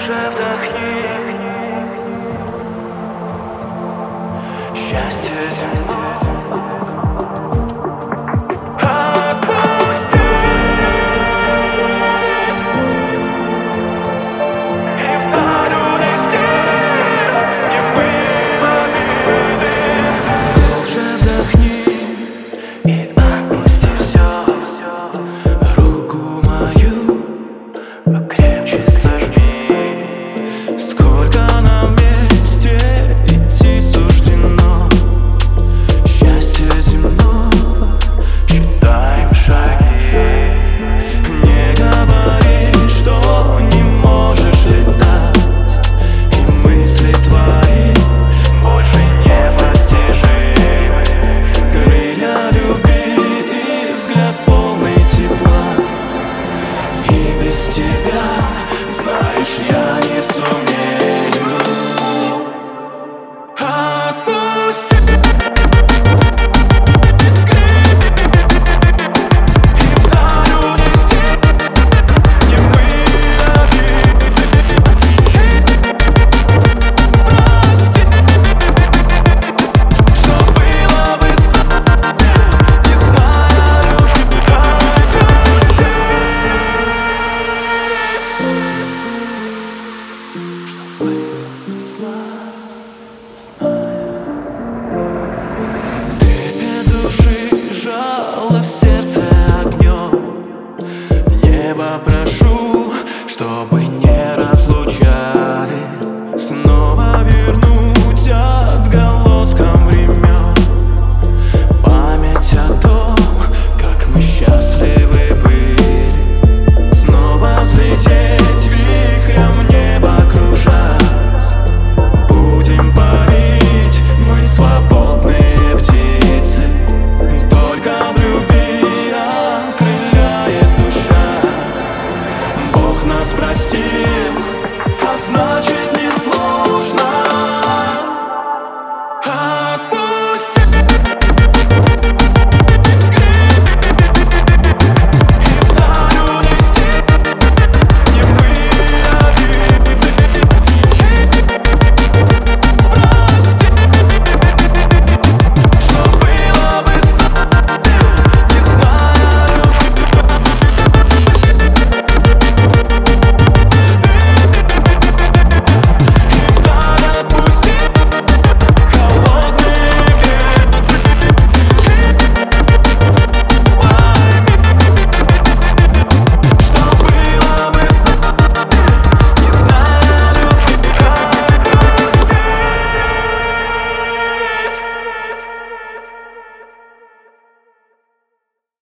Глубже вдохни. Счастье земного отпусти и вдаль унести немые обиды. Глубже вдохни и отпусти все. Руку мою покрепче сожми. Сколько нам вместе идти суждено, счастье земного считаем шаги. Не говори, что не можешь летать, и мысли твои больше непостижимы. Крылья любви и взгляд полный тепла, и без тебя, знаешь, я не сумею.